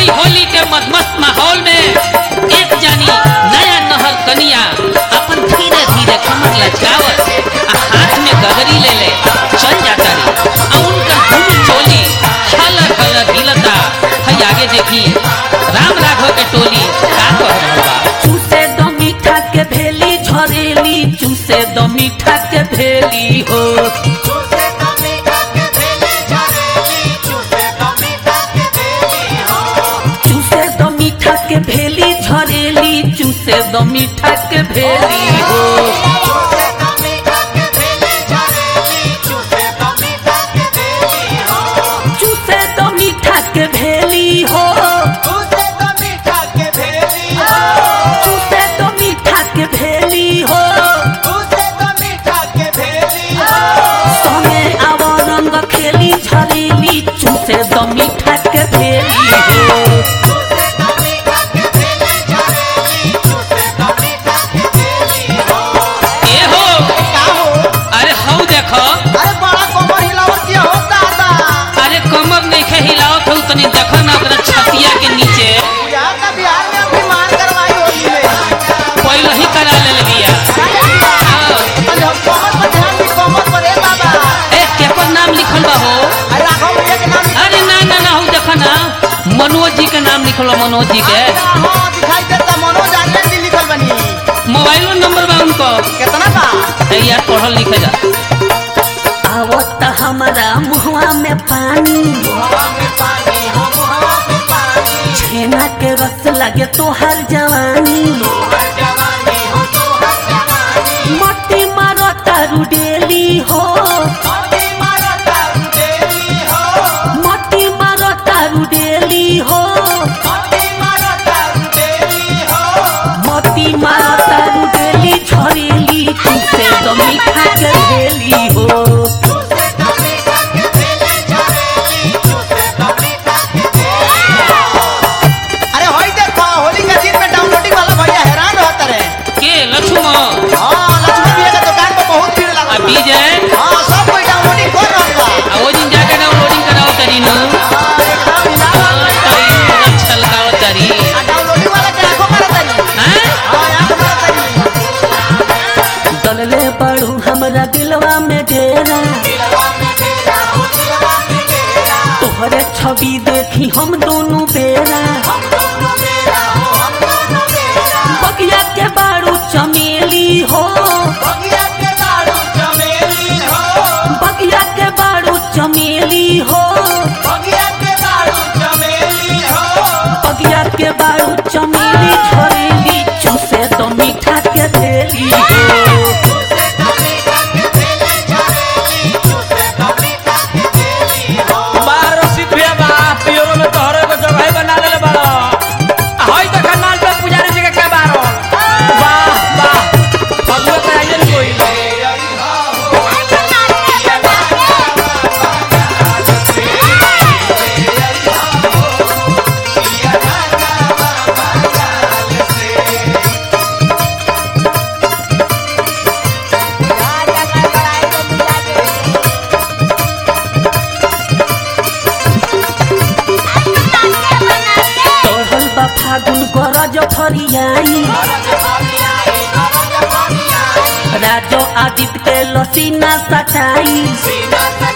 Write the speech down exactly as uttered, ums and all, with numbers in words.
वही होली के मदमस्त माहौल में एक जानी नया नहर कनिया अपन धीरे धीरे कमर लचकावत आ हाथ में गगरी ले ले चल जाता रे आ उनका धूम चोली हलर हलर हिलता है। आगे देखी राम राघव के टोली का कह रहल बा। चूसे दो मीठा के भेली झरेली, चूसे दो मीठा के भेली हो, चूसे दो मीठा के भेली झरेली, चूसे दो मीठा के भेली हो, चूसे दो मीठा के भेली झरेली, चूसे दो मीठा के भेली हो। चूसे दो मीठा के भेली झरेली, चूसे दो मीठा के भेली हो, चूसे दो मीठा के भेली हो, चूसे दो मीठा के भेली हो, चूसे दो मीठा के भेली हो। चूसे दो मीठा के भेली हो, संगे आवो रंग खेली झरेली, चूसे दो मीठा के भेली हो। चूसे दो मीठा के भेली झरेली, चूसे दो मीठा के भेली हो। ए हो का हो? अरे हौ देखो अरे बड़ा कमर हिलावत किया हो दादा। अरे कमर नहीं खे हिलावत हो तनी देखो ना ओकरा छतिया के नीचे बिहार का बिहार में अपनी मान करवाई होली में। पहले ही करा ले लिया। अरे हम कमर पर ध्यान दी, कमर पर ए बाबा। ए केकर नाम लिखल बा हो? अरे राघव भैया के नाम लिखा अरे ना ना ना हो देखो ना मनोज जी के नाम लिखल बा, मनोज जी के हाँ, दिखाई देता मनोज आर्यन जी लिखल बनी। मोबाइलो नंबर बा उनको। कितना बा? ए यार पढ़ल लिखे जा। आवत हमारा मुहवा में पानी, हवा में पानी हो, हवा में पानी। छेना के रस लगे तो हर जवानी। हर जवानी हो, तो हर जवानी। मट्टी मारो तारू डेली हो, मौती मारो तारू देवी हो, मट्टी मारो तारू डेली हो, मौती मारो तारू देवी हो। मट्टी मारो तारू डेली झरेली, चूसे दो मीठा के भेली हो। चूसे दो मीठा के भेली झरेली, चूसे दो मीठा के भेली हो। अरे होई देखो होली के दिन में डाउनलोडिंग वाला भैया हैरान रहता रे। के लक्ष्मण हाँ, लक्ष्मण भैया के दुकान पर बहुत भीड़ आ लागल बा। विजय हाँ, सब कोई डाउनलोडिंग कर रहल बा। आ वो दिन जाके डाउनलोडिंग कराओ तरी नु हाँ, एकदम हिलावत बा। तरी छलकाओ तरी आ डाउनलोडिंग वाला के आंखों मारत तारी। हैं हाँ, आंख मारत तारी। दलले पड़ू हमरा दिलवा में डेरा, दिलवा में डेरा हो, दिलवा में डेरा। तोहरे छवि देखी हम दोनों बेरा। हम दोनों डेरा हो, हम दोनों डेरा। बगिया के बारू चमेली हो, बगिया के दारू चमेली हो, बगिया के बारू चमेली हो, बगिया के दारू चमेली हो। बगिया के बारू चमेली झरेली, चूसे दो मीठा के भेली हो। चूसे दो मीठा के भेली झरेली, चूसे दो मीठा के भेली हो। बाहर रसीद भैया बा पियोरो में तोहरे को जगह बना लेले बड़ा हई त खनाल पे पुजारी जी के के बारो वाह वाह फगुआ पे आइल कोई तोहल बा फागुन गरज फरियाई, राजो आदित्य के लसीना सटाई। सीना से